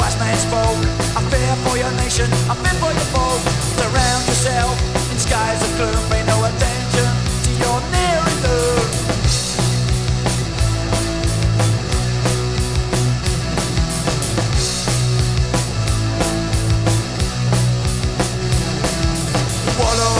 wise man spoke. I fear for your nation, I fear for your folk. Surround yourself in skies of gloom. Pay no attention to your near and doom. Wallow